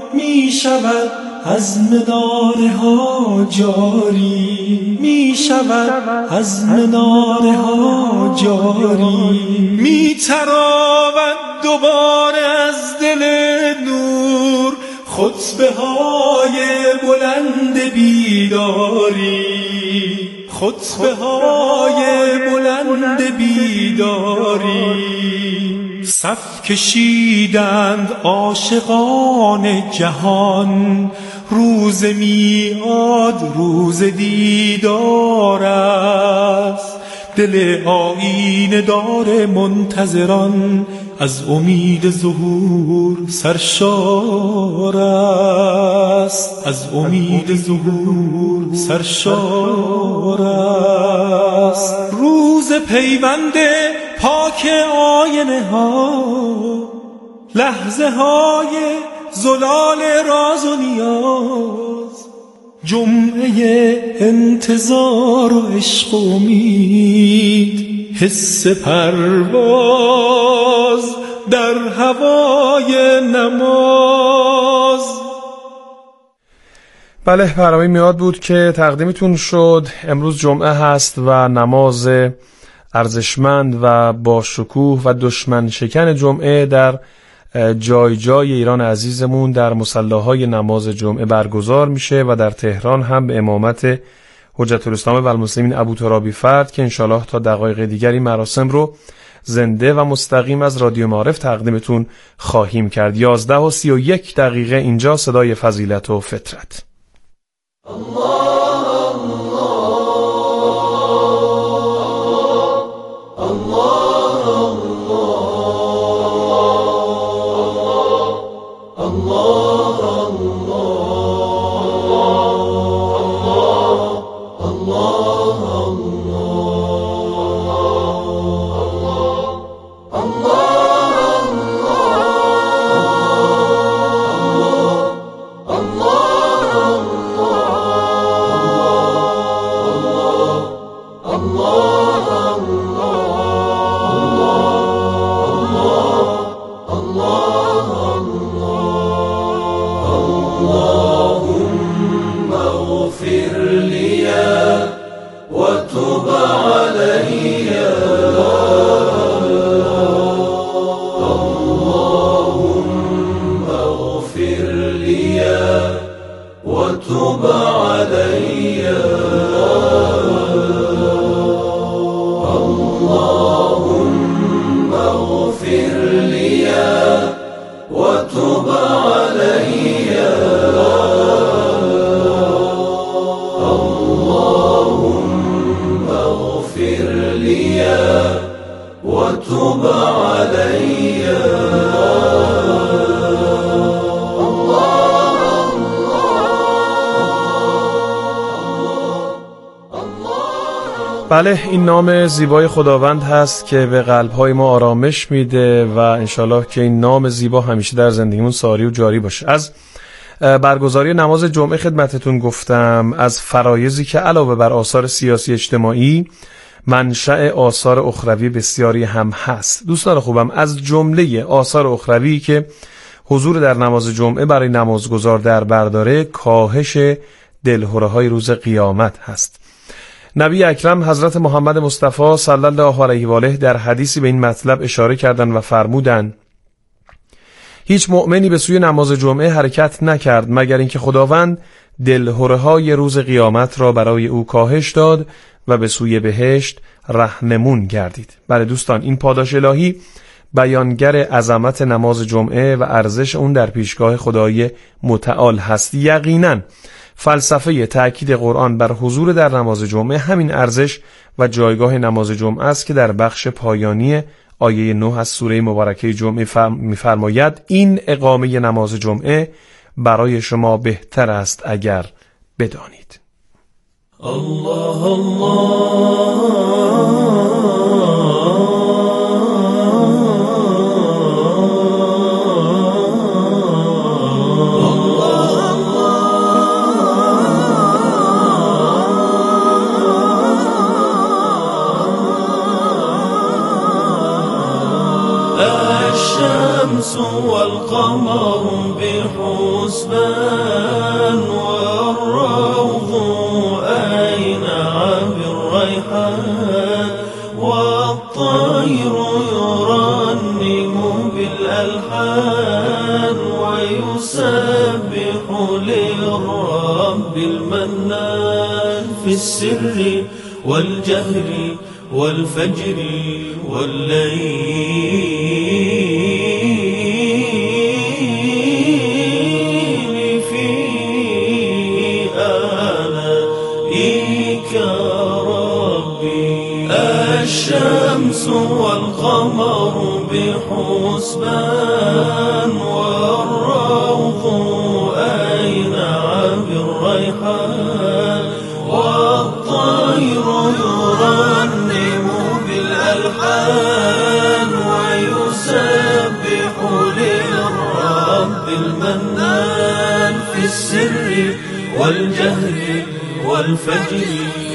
می شود از مناره ها جاری، می شود از مناره ها جاری، می تراود دوباره از دل نور خطبه های بلند بیداری، خطبه های بلند بیداری. صف کشیدند عاشقان جهان، روز میعاد روز دیدار است، دل آیینه دار منتظران از امید ظهور سرشار است، از امید ظهور سرشار است. روز پیوند پاک آینه ها، لحظه های زلال راز و نیاز، جمعه انتظار و عشق و امید، حس پرواز در هوای نماز. بله، برنامه میاد بود که تقدیمتون شد. امروز جمعه هست و نماز ارزشمند و با شکوه و دشمن شکن جمعه در جای جای ایران عزیزمون در مصلاهای نماز جمعه برگزار میشه و در تهران هم به امامت حجت الاسلام و المسلمین ابوترابی فرد که انشالله تا دقایق دیگری مراسم رو زنده و مستقیم از رادیو معارف تقدیمتون خواهیم کرد. 11:31 اینجا صدای فضیلت و فطرت. بله، این نام زیبای خداوند هست که به قلب‌های ما آرامش میده و انشالله که این نام زیبا همیشه در زندگیمون ساری و جاری باشه. از برگزاری نماز جمعه خدمتتون گفتم، از فرایضی که علاوه بر آثار سیاسی اجتماعی منشأ آثار اخروی بسیاری هم هست. دوستان خوبم، از جمله آثار اخروی که حضور در نماز جمعه برای نمازگزار در بر داره، کاهش دلهره‌های روز قیامت هست. نبی اکرم حضرت محمد مصطفی صلی الله علیه و آله در حدیثی به این مطلب اشاره کردند و فرمودند هیچ مؤمنی به سوی نماز جمعه حرکت نکرد مگر اینکه خداوند دلهره‌های روز قیامت را برای او کاهش داد و به سوی بهشت رهنمون گردید. بله دوستان، این پاداش الهی بیانگر عظمت نماز جمعه و ارزش اون در پیشگاه خدای متعال هست. یقیناً فلسفه تأکید قرآن بر حضور در نماز جمعه همین ارزش و جایگاه نماز جمعه است که در بخش پایانی آیه 9 از سوره مبارکه جمعه می‌فرماید این اقامه نماز جمعه برای شما بهتر است اگر بدانید. الله الله الشمس والقمر بحور بحسبان والروض أينع بالريحان والطير يرنم بالألحان ويسبح للرب المنان في السر والجهر والفجر والليل في آلائك ربي الشمس والقمر بحسبان والروض أينع بالريحان والطير يرنم بالألحان ويسبح للرب المنان في السر والجهر والفجر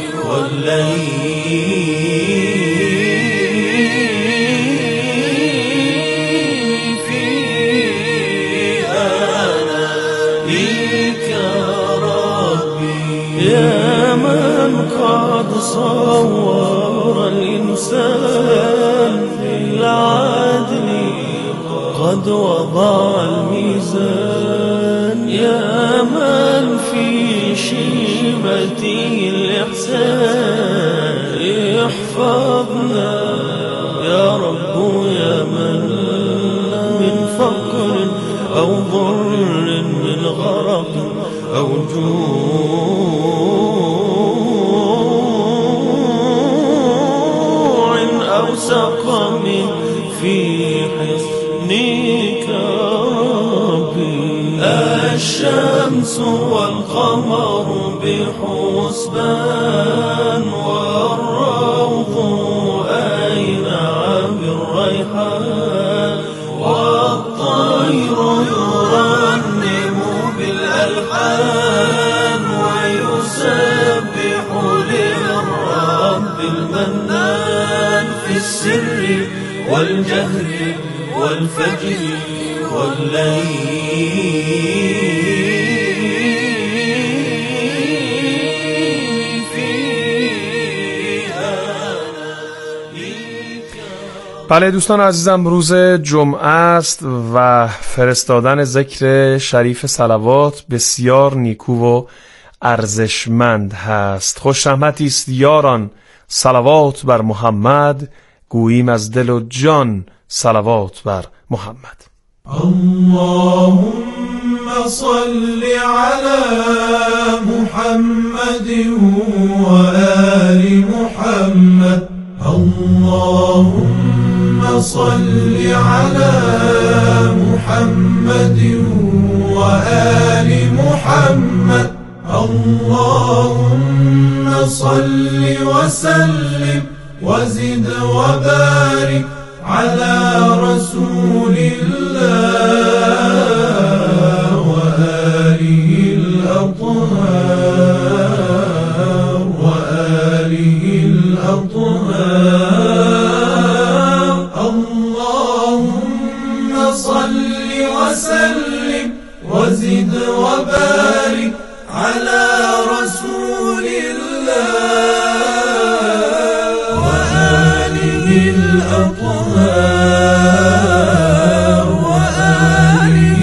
والليل في آلائك ربي يا من قد صور الإنسان بالعدل قد وضع الميزان يا من في شيمته الإحسان احفظنا يا رب يا من من فقر أو ضر من غرق أو جوع أو سقم في حصنك ربي الشمس والقمر بحسبان والروض أينع بالريحان والطير يرنم بالألحان ويسبح للرب المنان في السر والجهر والفجر والليل في آلائك. بله دوستان عزیزم، روز جمعه است و فرستادن ذکر شریف صلوات بسیار نیکو و ارزشمند هست. خوش رحمتی است یاران صلوات بر محمد، گوییم از دل و جان صلوات بر محمد. اللهم صل على محمد وآل محمد. اللهم صل على محمد وآل محمد. اللهم صل وسلم وزد وبارك على رسول الله وآله الأطهار وآله الأطهار. اللهم صل وسلم وزد وبارك على رسول الله وآله الأطهار وآله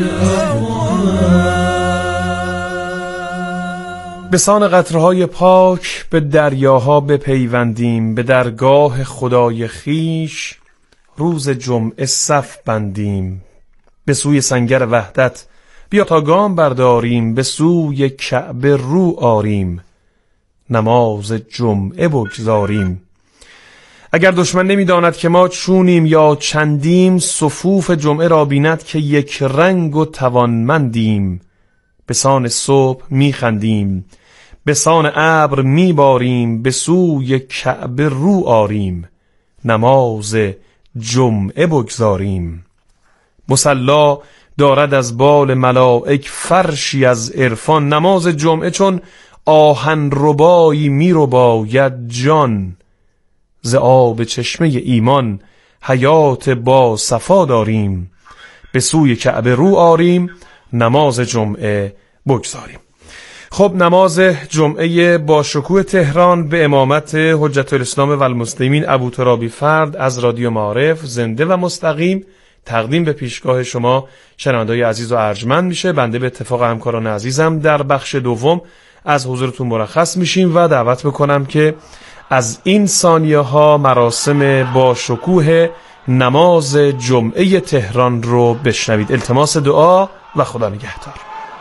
الأطهار. به سان قطرهای پاک به دریاها بپیوندیم، به درگاه خدای خیش روز جمعه صف بندیم. به سوی سنگر وحدت بیا تا گام برداریم، به سوی کعبه رو آریم، نماز جمعه بگزاریم. اگر دشمن نمی‌داند که ما چونیم یا چندیم، صفوف جمعه را بیند که یک رنگ و توانمندیم. به سان صبح می‌خندیم، به سان ابر می‌باریم، به سوی کعبه رو آریم، نماز جمعه بگزاریم. مصلا دارد از بال ملائک فرشی از عرفان، نماز جمعه چون آهن ربایی می رباید جان. ز آب چشمه ایمان حیات با صفا داریم، به سوی کعبه رو آریم، نماز جمعه بگذاریم. خب نماز جمعه با شکوه تهران به امامت حجت الاسلام و المسلمین ابوترابی فرد از رادیو معارف زنده و مستقیم تقدیم به پیشگاه شما شنونده‌های عزیز و ارجمند میشه. بنده به اتفاق همکاران عزیزم در بخش دوم از حضورتون مرخص میشیم و دعوت میکنم که از این ثانیه ها مراسم با شکوه نماز جمعه تهران رو بشنوید. التماس دعا و خدا نگهدار.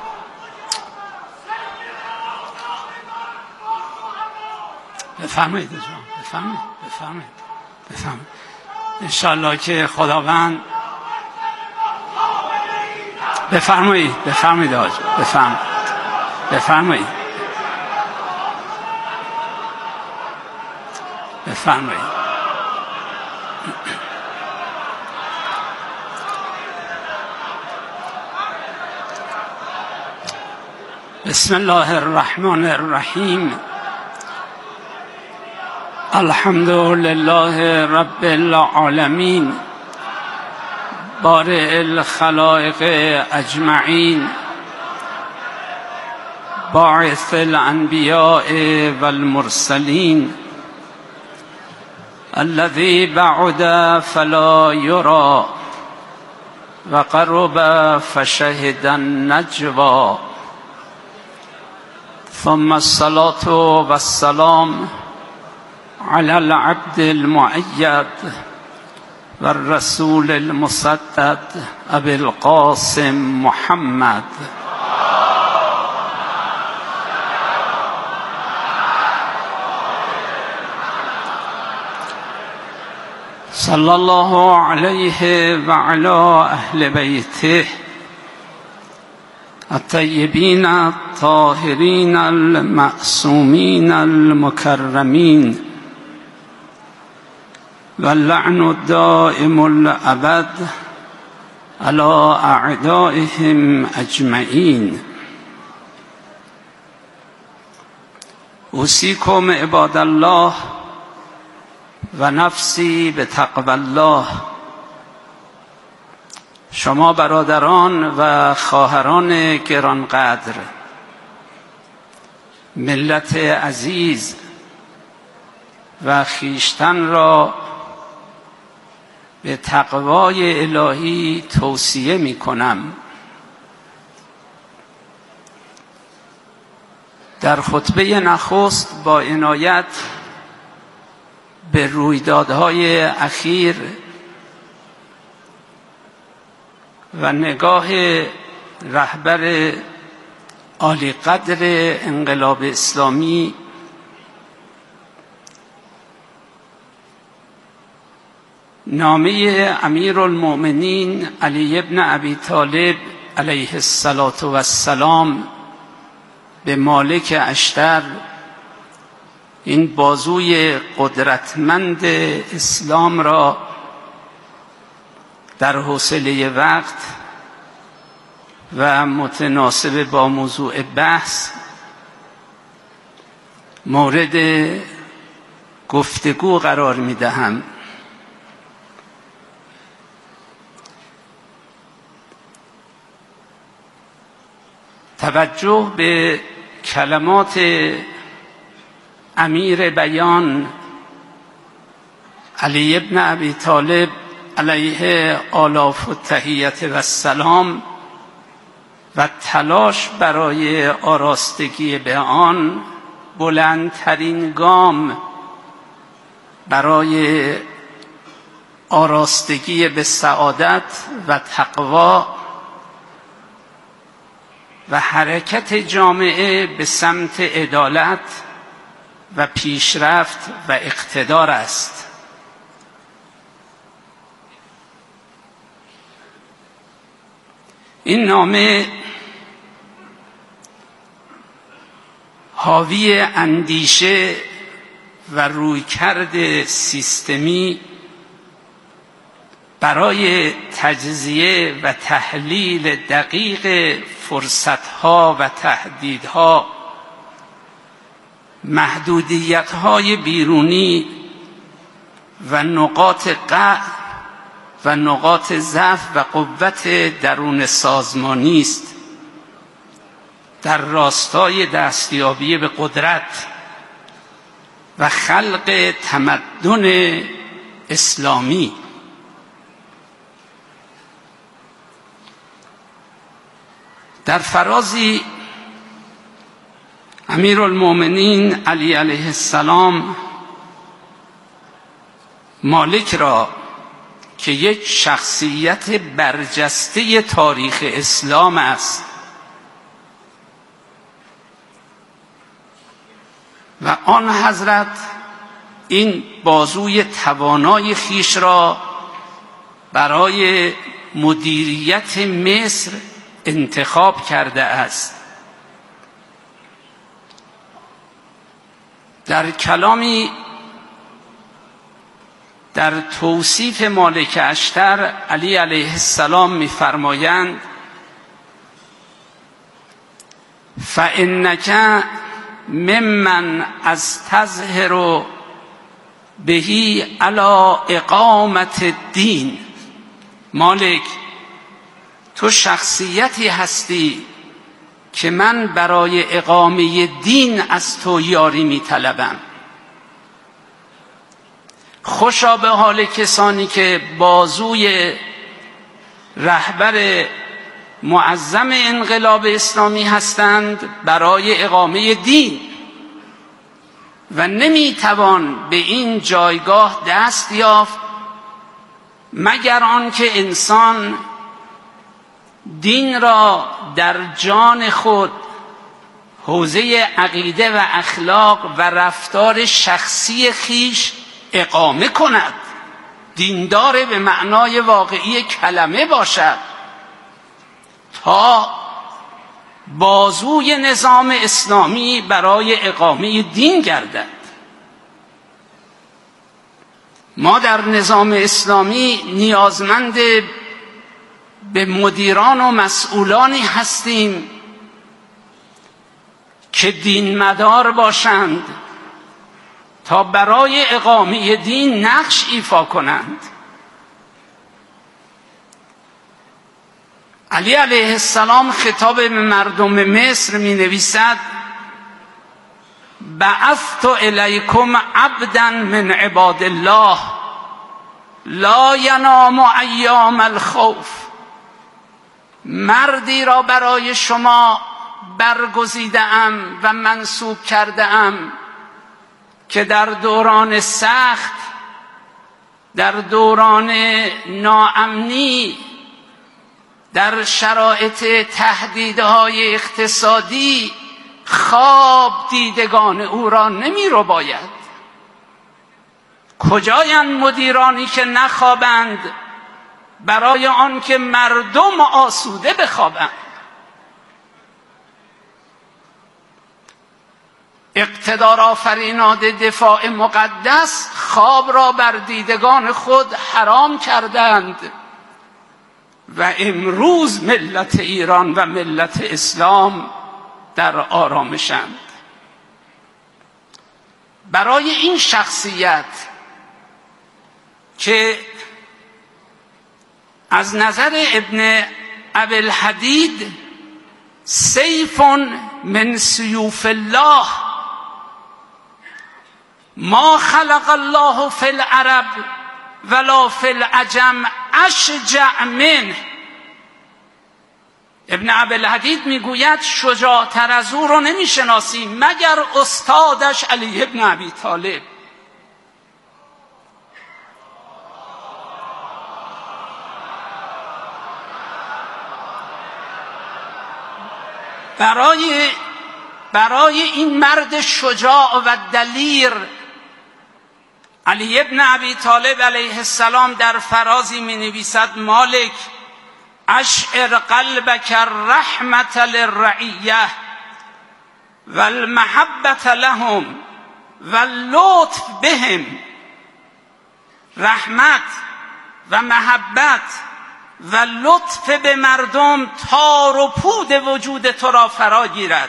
بفرمایید بفرمایید انشالله که خداوند بفرمایید آقا بفرمایید بسم الله الرحمن الرحیم الحمد لله رب العالمین بارئ الخلائق اجمعین باعث الانبیاء والمرسلین الذي بعد فلا يرى وقرب فشهد النجوى ثم الصلاة والسلام على العبد المؤيد والرسول المسدد أبي القاسم محمد صلى الله عليه وعلى أهل بيته الطيبين الطاهرين المعصومين المكرمين واللعن الدائم الأبد على أعدائهم أجمعين أوصيكم عباد الله و نفسی به تقوی الله. شما برادران و خواهران گرانقدر، ملت عزیز و خویشتن را به تقوای الهی توصیه می کنم. در خطبه نخست با عنایت به رویدادهای اخیر و نگاه رهبر عالی قدر انقلاب اسلامی نامه امیرالمؤمنین علی ابن ابی طالب علیه السلام به مالک اشتر، این بازوی قدرتمند اسلام را در حوصله وقت و متناسب با موضوع بحث مورد گفتگو قرار می دهم. توجه به کلمات امیر بیان علی ابن ابی طالب علیه آلاف التحیت و السلام و تلاش برای آراستگی به آن بلندترین گام برای آراستگی به سعادت و تقوا و حرکت جامعه به سمت عدالت و پیشرفت و اقتدار است. این نامه حاوی اندیشه و رویکرد سیستمی برای تجزیه و تحلیل دقیق فرصت‌ها و تهدیدها، محدودیت‌های بیرونی و نقاط قوت و نقاط ضعف و قوت درون سازمانی است در راستای دستیابی به قدرت و خلق تمدن اسلامی. در فرازی امیرالمؤمنین علی علیه السلام مالک را که یک شخصیت برجسته تاریخ اسلام است و آن حضرت این بازوی توانای خیش را برای مدیریت مصر انتخاب کرده است. در کلامی در توصیف مالک اشتر علی علیه السلام می‌فرمایند فإنک ممن استظهر بهی علی اقامت الدین. مالک، تو شخصیتی هستی که من برای اقامه دین از تو یاری می‌طلبم. خوشا به حال کسانی که بازوی رهبر معظم انقلاب اسلامی هستند برای اقامه دین و نمیتوان به این جایگاه دست یافت مگر آنکه انسان دین را در جان خود حوزه عقیده و اخلاق و رفتار شخصی خیش اقامه کند، دیندار به معنای واقعی کلمه باشد تا بازوی نظام اسلامی برای اقامه دین گردد. ما در نظام اسلامی نیازمند به مدیران و مسئولانی هستیم که دین مدار باشند تا برای اقامه دین نقش ایفا کنند. علی علیه السلام خطاب به مردم مصر می نویسد بعثت الیکم عبدا من عباد الله لا ینام ایام الخوف. مردی را برای شما برگزیده‌ام و منصوب کرده‌ام که در دوران سخت، در دوران ناامنی، در شرایط تهدیدهای اقتصادی خواب دیدگان او را نمی رو باید. کجایند مدیرانی که نخوابند برای آن که مردم آسوده بخوابند؟ اقتدار آفرینان دفاع مقدس خواب را بر دیدگان خود حرام کردند و امروز ملت ایران و ملت اسلام در آرامشند. برای این شخصیت که از نظر ابن ابی الحدید سیف من سیوف الله ما خلق الله فی العرب ولا فی العجم اشجع منه. ابن ابی الحدید میگوید شجاعتر از او رو نمیشناسی مگر استادش علی ابن ابی طالب. برای این مرد شجاع و دلیر علی ابن ابی طالب علیه السلام در فرازی می نویسد مالک اشعر قلبک الرحمت للرعیه والمحبت لهم واللطف بهم. رحمت و محبت و لطف به مردم تار و پود وجود تو را فرا گیرد.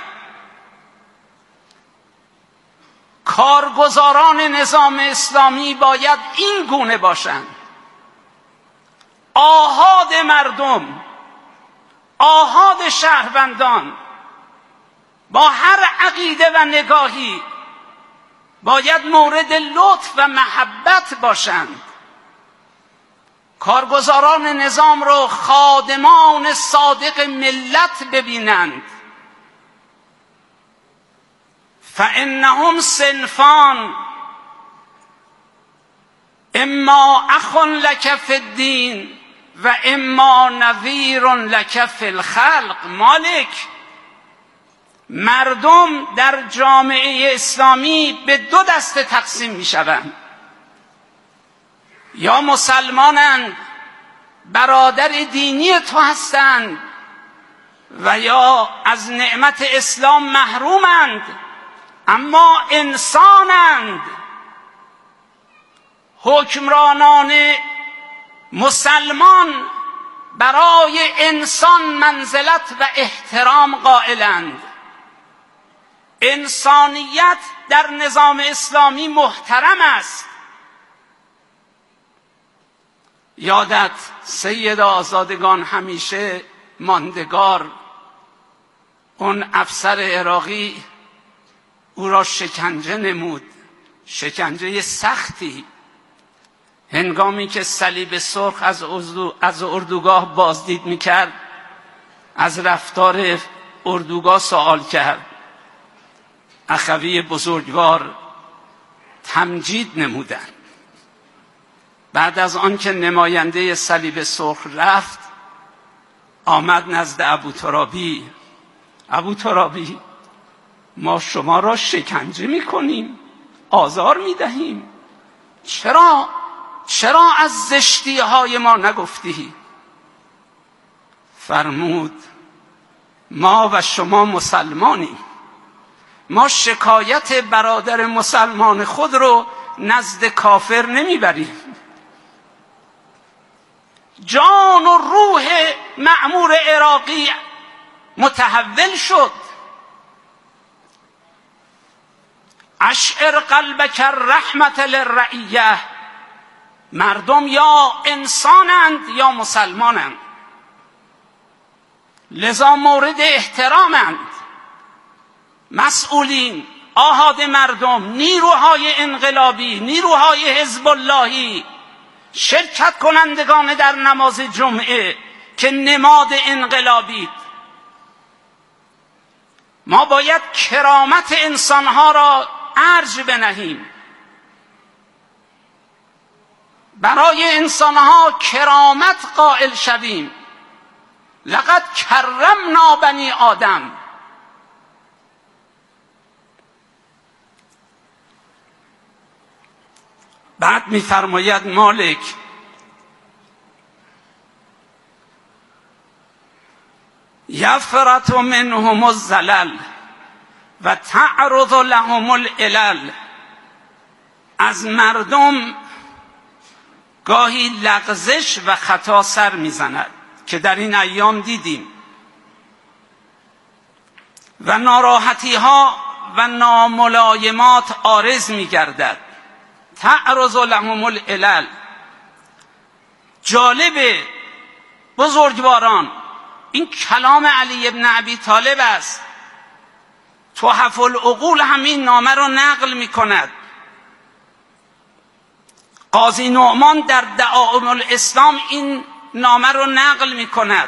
کارگزاران نظام اسلامی باید این گونه باشند. آحاد مردم، آحاد شهروندان، با هر عقیده و نگاهی باید مورد لطف و محبت باشند. کارگزاران نظام رو خادمان صادق ملت ببینند. فانهم صنفان اما اخ لک فی الدین و اما نذیر لک فی الخلق. مالک، مردم در جامعه اسلامی به دو دسته تقسیم می شوند. یا مسلمانند، برادر دینی تو هستند، و یا از نعمت اسلام محرومند اما انسانند. حکمرانان مسلمان برای انسان منزلت و احترام قائلند. انسانیت در نظام اسلامی محترم است. یادت سید آزادگان همیشه ماندگار، اون افسر عراقی او را شکنجه نمود، شکنجه سختی، هنگامی که صلیب سرخ از اردوگاه بازدید میکرد، از رفتار اردوگاه سوال کرد. اخوی بزرگوار تمجید نمودند. بعد از آن که نماینده صلیب سرخ رفت، آمد نزد ابوترابی. ابوترابی، ما شما را شکنجه میکنیم، آزار میدهیم، چرا از زشتی های ما نگفتی؟ فرمود ما و شما مسلمانیم، ما شکایت برادر مسلمان خود رو نزد کافر نمیبریم. جان و روح مأمور عراقی متحول شد. اشعر قلبک الرحمت للرعیه. مردم یا انسانند یا مسلمانند، لذا مورد احترامند. مسئولین، آحاد مردم، نیروهای انقلابی، نیروهای حزب اللهی، شرکت کنندگان در نماز جمعه که نماد انقلابی، ما باید کرامت انسانها را ارج بنهیم. برای انسانها کرامت قائل شویم. لقد کرمنا بنی آدم. بعد می‌فرماید مالک یفرط منهم الزلل و تعرض لهم العلل. از مردم گاهی لغزش و خطا سر میزند که در این ایام دیدیم، و ناراحتی ها و ناملایمات عارض میگردد. تعرض لهم العلل. جالب بزرگواران، این کلام علی ابن ابی طالب است. تحف العقول همین نامه رو نقل می کند. قاضی نعمان در دعائم الاسلام این نامه رو نقل می کند.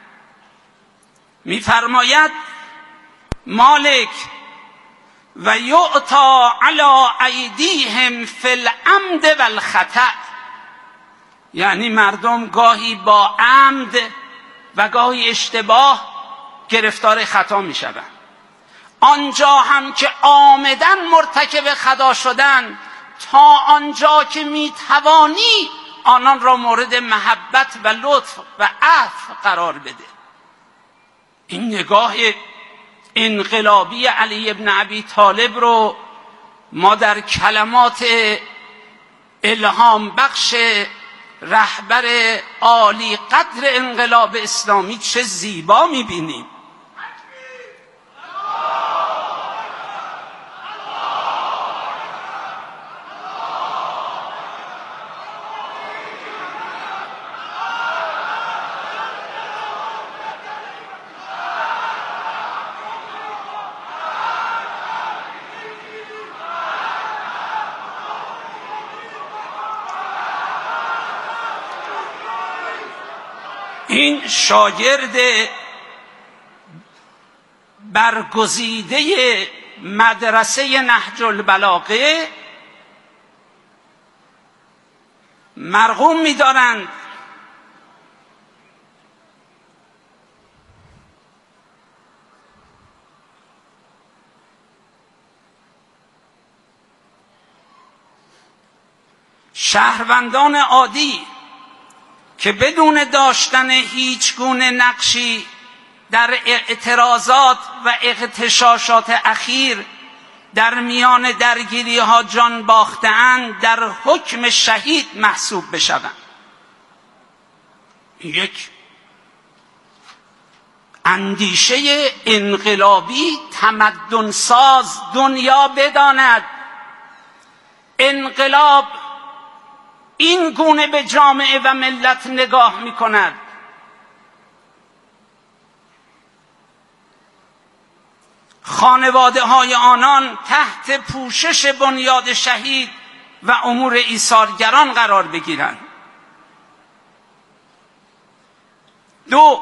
می فرماید مالک و یعطا علی ایدیهم فی العمد والخطأ. یعنی مردم گاهی با عمد و گاهی اشتباه گرفتار خطا می شوند. آنجا هم که عامداً مرتکب خطا شدن، تا آنجا که می توانی آنان را مورد محبت و لطف و عفو قرار بده. این نگاه انقلابی علی ابن ابی طالب رو ما در کلمات الهام بخش رهبر عالی قدر انقلاب اسلامی چه زیبا می‌بینیم. این شاگرد برگزیده مدرسه نهج البلاغه مرغوم می‌دارند شهروندان عادی که بدون داشتن هیچ گونه نقشی در اعتراضات و اغتشاشات اخیر در میان درگیری ها جان باخته‌اند در حکم شهید محسوب بشوند. یک اندیشه انقلابی تمدن ساز دنیا بداند انقلاب این گونه به جامعه و ملت نگاه می کند. خانواده های آنان تحت پوشش بنیاد شهید و امور ایثارگران قرار بگیرند. دو،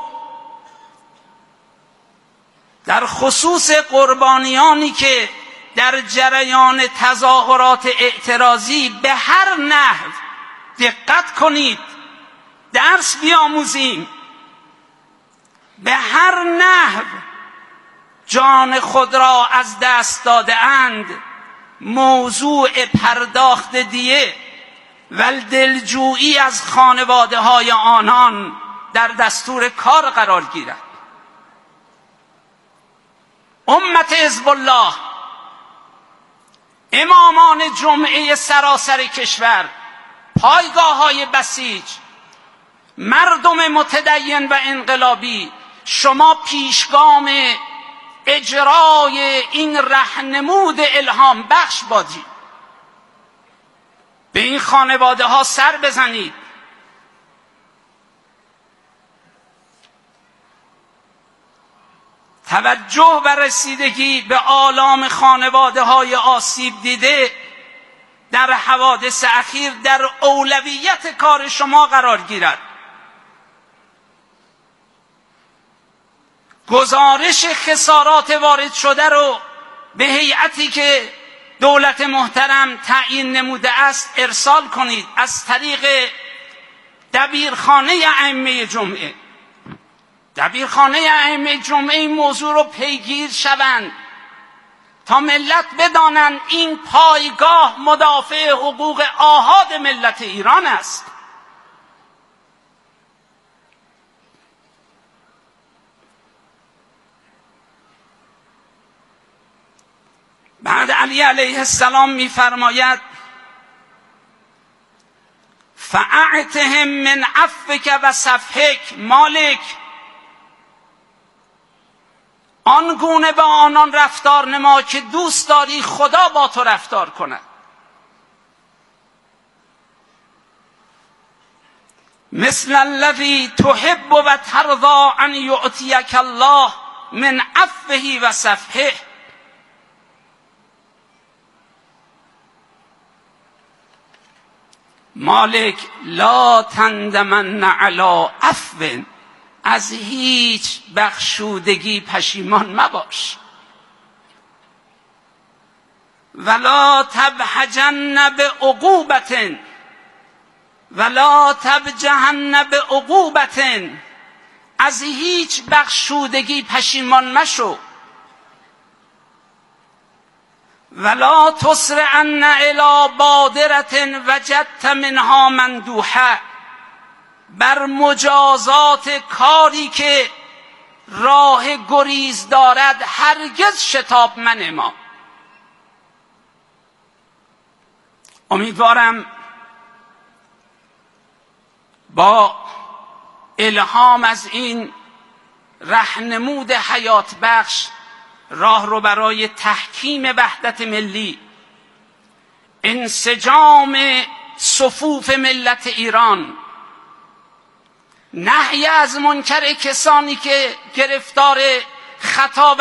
در خصوص قربانیانی که در جریان تظاهرات اعتراضی به هر نحو، دقت کنید درس بیاموزیم، به هر نحو جان خود را از دست داده اند، موضوع پرداخت دیه و دلجویی از خانواده های آنان در دستور کار قرار گیرد. امت حزب الله، امامان جمعه سراسر کشور، پایگاه های بسیج، مردم متدین و انقلابی، شما پیشگام اجرای این راهنمود الهام بخش باشید. به این خانواده ها سر بزنید. توجه و رسیدگی به آلام خانواده های آسیب دیده در حوادث اخیر در اولویت کار شما قرار گیرد. گزارش خسارات وارد شده رو به هیئتی که دولت محترم تعیین نموده است ارسال کنید از طریق دبیرخانه ائمه جمعه. دبیرخانه ائمه جمعه این موضوع رو پیگیر شوند تا ملت بدانند این پایگاه مدافع حقوق آحاد ملت ایران است. بعد علی علیه السلام می‌فرماید فاعتهم من عفوک و صفحک. مالک، آنگونه با آنان رفتار نما که دوست داری خدا با تو رفتار کند. مثل الذی تحب و ترضی ان یعطیک الله من عفوه و صفحه. مالک لا تندمن علی عفو، از هیچ بخشودگی پشیمان مباش. ولا تبهجن بعقوبت ولا تبجحن بعقوبت، از هیچ بخشودگی پشیمان مشو. ولا تسرعن الی بادرة وجدت منها مندوحه، بر مجازات کاری که راه گریز دارد هرگز شتاب منما. امیدوارم با الهام از این راهنمود حیات بخش راه رو برای تحکیم وحدت ملی، انسجام صفوف ملت ایران، نهی از منکر کسانی که گرفتار خطا